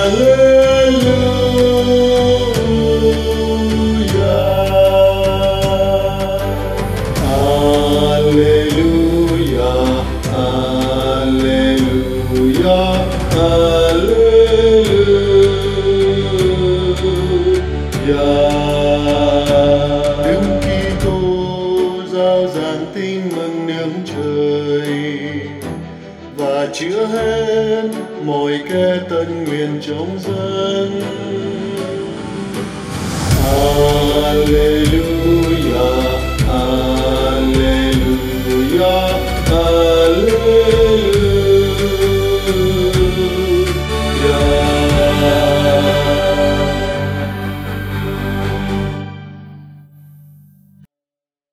Đức Kitô rao giảng tin mừng nước trời và chữa hết mọi kẻ tận nguyện trong dân. Alleluia, Alleluia.